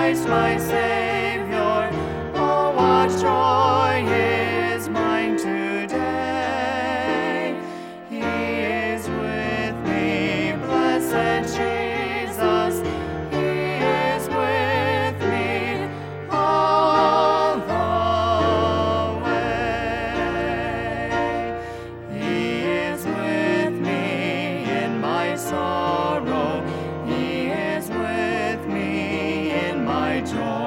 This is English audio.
Christ my Savior. Oh, what joy is mine today. He is with me, blessed Jesus. He is with me all the way. He is with me in my sorrow. He is with me in my joy.